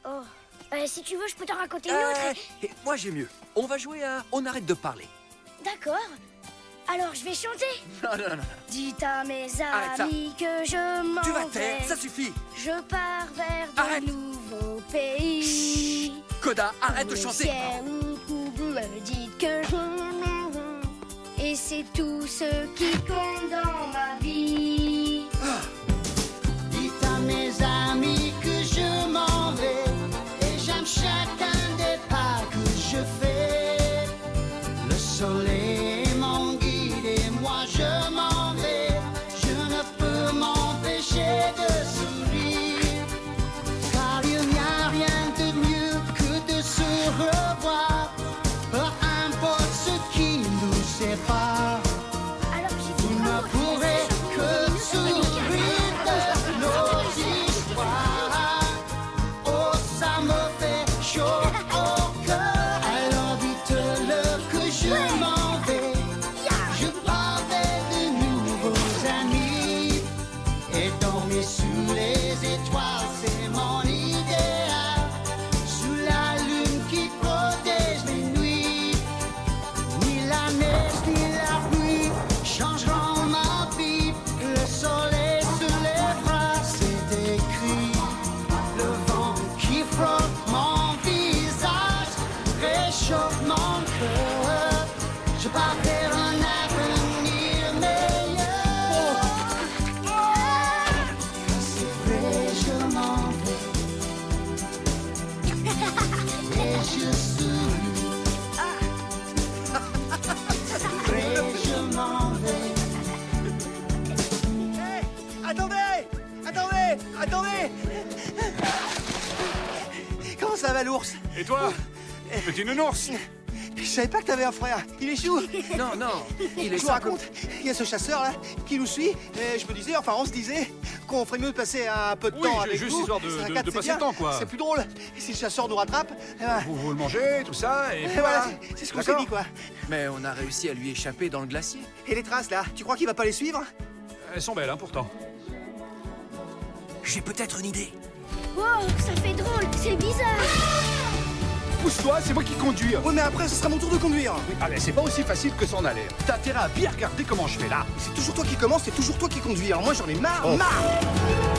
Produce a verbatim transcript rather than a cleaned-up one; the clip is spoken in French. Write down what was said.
Oh. Euh, si tu veux, je peux t'en raconter une Euh, autre. et moi j'ai mieux. On va jouer à On arrête de parler. D'accord. Alors, je vais chanter. Non, non, non, non. Dites à mes Arrête ça. amis que je m'en Tu vas vais. taire, ça suffit. Je pars vers de Arrête. nouveaux pays. Coda, arrête de Le chanter. ciel me dit que je m'en vais. Et c'est tout ce qui compte dans ma vie. Dites à mes amis que je m'en vais et j'aime chacun des pas que je fais. Le soleil est mon guide et moi je m'en vais. Je ne peux m'empêcher de sourire, car il n'y a rien de mieux que de se revoir, peu importe ce qui nous sépare. Alors, j'ai Vous dit ne bravo, pourrez tu que vas sourire de nos histoires. Oh, ça me fait chaud au cœur. Alors dites-le que je m'en vais. Je pars vers de nouveaux amis. Et dormir sous les étoiles, c'est mon idéal. Sous la lune qui protège les nuits. Ni la neige ni la pluie changeront ma vie. Le soleil se lèvera, c'est écrit. Le vent qui frotte mon visage réchauffe mon cœur. Je pars vers un avenir meilleur. C'est vrai, je m'en vais. Et je souris. Vrai, je m'en vais. Hey, attendez, attendez, attendez. Comment ça va, l'ours? Et toi, petit nounours? Je savais pas que t'avais un frère. Il est chou. Non, non, il est Je vous simple. raconte, il y a ce chasseur là qui nous suit. Et je me disais, enfin on se disait qu'on ferait mieux de passer un peu de Oui, temps j'ai avec juste vous. histoire de- Ça de- quatre, de c'est passer bien. le temps, quoi. C'est plus drôle. Et si le chasseur nous rattrape, eh ben, Vous, vous le mangez, tout ça, et et puis voilà, voilà. c'est- c'est ce qu'on s'est D'accord. dit quoi. Mais on a réussi à lui échapper dans le glacier. Et les traces là, tu crois qu'il va pas les suivre? Elles sont belles, hein, pourtant. J'ai peut-être une idée. Wow, ça fait drôle, c'est bizarre. Pousse-toi, c'est moi qui conduis. Ouais, mais après ce sera mon tour de conduire. Oui, allez, c'est pas aussi facile que ça en a l'air. T'as intérêt à bien regarder comment je fais là. C'est toujours toi qui commence, c'est toujours toi qui conduis. Alors moi j'en ai marre, Oh. marre.